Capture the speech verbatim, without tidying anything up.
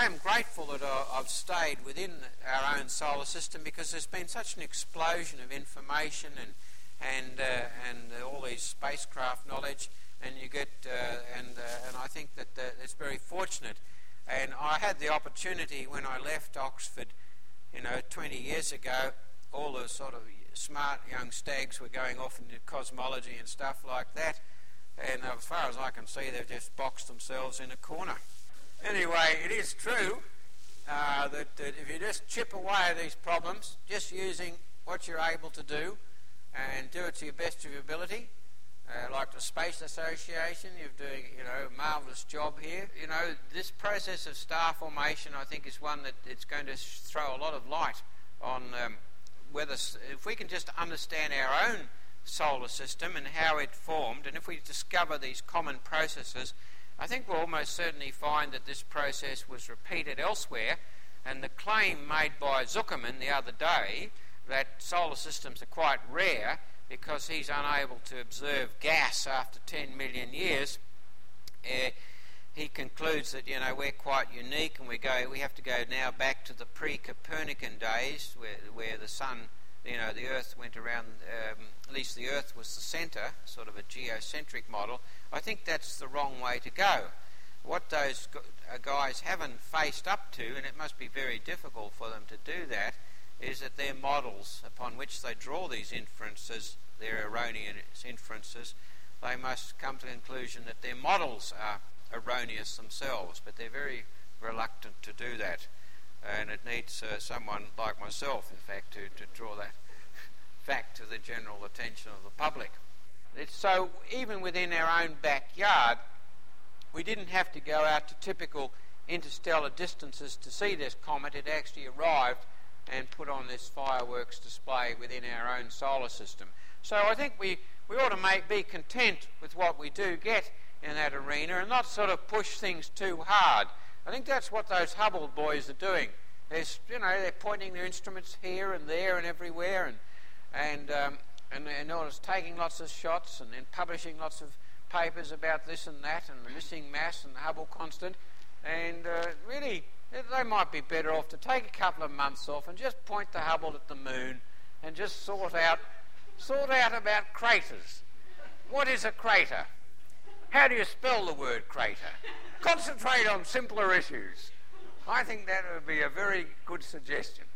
I am grateful that I, I've stayed within our own solar system, because there's been such an explosion of information and and uh, and uh, all these spacecraft knowledge, and you get uh, and uh, and I think that uh, it's very fortunate. And I had the opportunity when I left Oxford, you know, twenty years ago. All the sort of smart young stags were going off into cosmology and stuff like that, and as far as I can see, they've just boxed themselves in a corner. Anyway, it is true uh, that, that if you just chip away at these problems, just using what you're able to do, and do it to your best of your ability, uh, like the Space Association, you're doing, you know, a marvellous job here. You know, this process of star formation, I think, is one that it's going to throw a lot of light on um, whether, if we can just understand our own solar system and how it formed, and if we discover these common processes, I think we'll almost certainly find that this process was repeated elsewhere. And the claim made by Zuckerman the other day that solar systems are quite rare because he's unable to observe gas after ten million years, uh, he concludes that, you know, we're quite unique, and we go we have to go now back to the pre-Copernican days where where the sun, you know, the Earth went around, um, at least the Earth was the centre, sort of a geocentric model. I think that's the wrong way to go. What those guys haven't faced up to, and it must be very difficult for them to do that, is that their models upon which they draw these inferences, their erroneous inferences, they must come to the conclusion that their models are erroneous themselves, but they're very reluctant to do that. And it needs uh, someone like myself, in fact, to, to draw that fact to the general attention of the public. It's so even within our own backyard, we didn't have to go out to typical interstellar distances to see this comet. It actually arrived and put on this fireworks display within our own solar system. So I think we, we ought to make, be content with what we do get in that arena and not sort of push things too hard. I think that's what those Hubble boys are doing. There's, you know, they're pointing their instruments here and there and everywhere, and and um, and, and it's taking lots of shots and then publishing lots of papers about this and that and the missing mass and the Hubble constant. And uh, really, they might be better off to take a couple of months off and just point the Hubble at the moon and just sort out sort out about craters. What is a crater? How do you spell the word crater? Concentrate on simpler issues. I think that would be a very good suggestion.